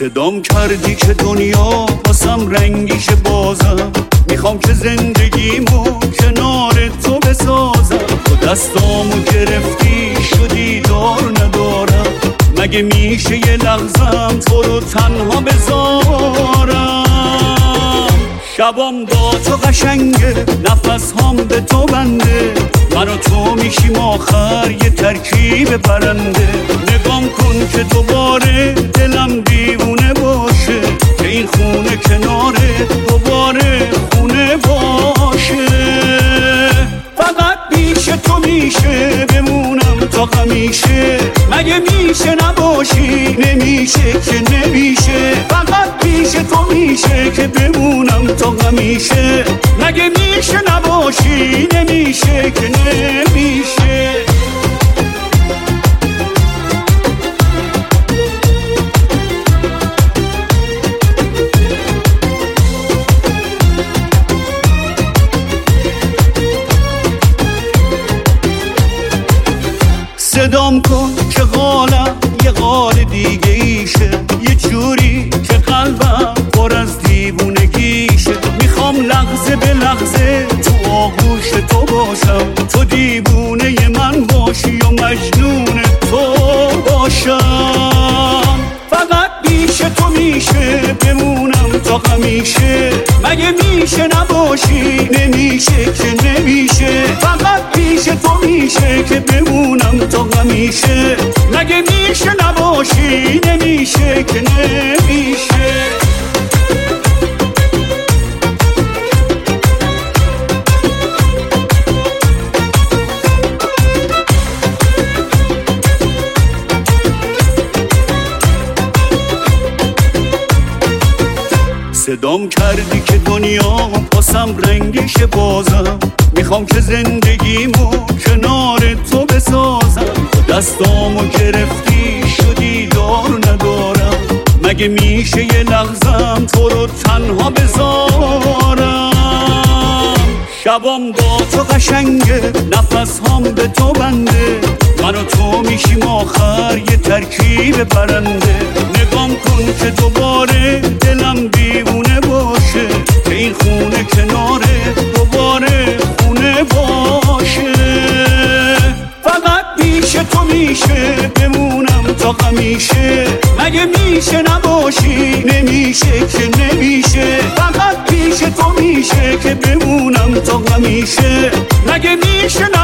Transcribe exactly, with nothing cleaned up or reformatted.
صدام کردی که دنیا واسم رنگیش بازم، میخوام که زندگیمو کنار تو بسازم. تو دستامو گرفتی شدی دار ندارم، مگه میشه یه لحظم تو رو تنها بذارم؟ شبام با تو قشنگه، نفس هم به تو بنده، من و تو میشیم آخر یه ترکیب پرنده. نگام کن که دوباره دلم دیوونه باشه، که این خونه کناره دوباره خونه باشه. فقط پیش تو میشه بمونم تا همیشه، مگه میشه نباشی؟ نمیشه که نمیشه. فقط پیش تو میشه که بمونم تا همیشه، مگه میشه نباشی؟ نمیشه که نمیشه. صدام کن که قالم یه قال دیگه ایشه، یه جوری که قلبم پر از دیوونگیشه. میخوام لحظه به لحظه تو آغوش تو باشم، تو دیوونه من باشی و مجنون تو باشم. فقط پیش تو میشه بمونم تا همیشه، مگه میشه نباشی؟ نمیشه که نمیشه. فقط پیش تو میشه که بمونم تا همیشه، مگه میشه نباشی؟ نمیشه که نمیشه. صدام کردی که دنیا واسم رنگیش بازم، میخوام که زندگیمو کنار تو بسازم. دستامو گرفتی شدی دار ندارم، مگه میشه یه لحظم تو رو تنها بذارم؟ شبام با تو قشنگه، نفس هم به تو بنده، من و تو میشیم آخر یه ترکیب پرنده. نگام کن که دوباره دلم دیوونه باشه، که این خونه کناره دوباره خونه باشه. فقط پیش تو میشه بمونم تا همیشه، مگه میشه نباشی؟ نمیشه که نمیشه. فقط پیش تو میشه که بمونم تا همیشه، مگه میشه